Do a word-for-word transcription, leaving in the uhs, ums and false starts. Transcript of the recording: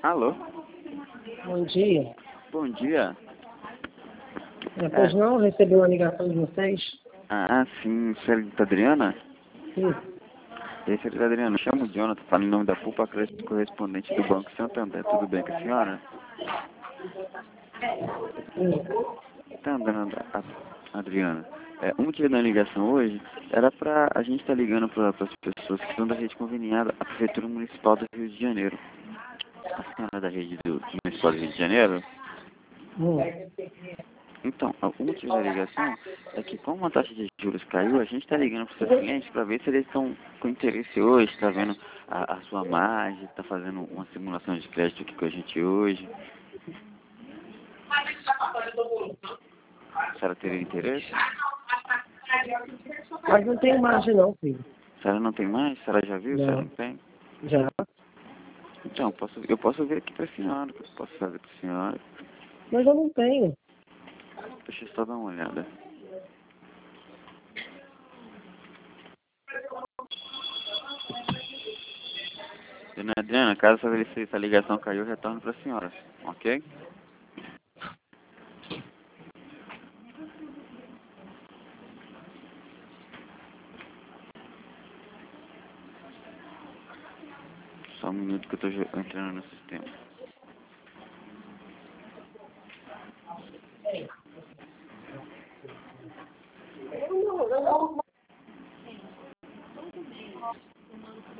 Alô? Bom dia. Bom dia. É, pois É. não, recebi uma ligação de vocês. Ah, sim, senhorita Adriana? Sim. E aí, senhorita Adriana, chamo o Jonathan, falo em nome da P U P A, correspondente do Banco Santander. Tudo bem com a senhora? Sim. Então, dona A- Adriana, é, o motivo da ligação hoje era pra a gente estar ligando para as pessoas que são da rede conveniada, a Prefeitura Municipal do Rio de Janeiro. A senhora é da rede do Municipal do Rio de Janeiro? Hum. Então, o motivo da ligação é que como a taxa de juros caiu, a gente está ligando para os seus clientes para ver se eles estão com interesse hoje, está vendo a, a sua margem, está fazendo uma simulação de crédito aqui com a gente hoje. A senhora teria interesse? Mas não tem margem não, filho. A senhora não tem mais? A senhora já viu? A senhora Não. não tem? Já. Então, posso, eu posso ver aqui para a senhora, o que eu posso fazer para a senhora. Mas eu não tenho. Deixa eu só dar uma olhada. Dona Adriana, caso essa, essa ligação caiu, eu retorno para a senhora, ok? Só um minuto que eu estou entrando no sistema.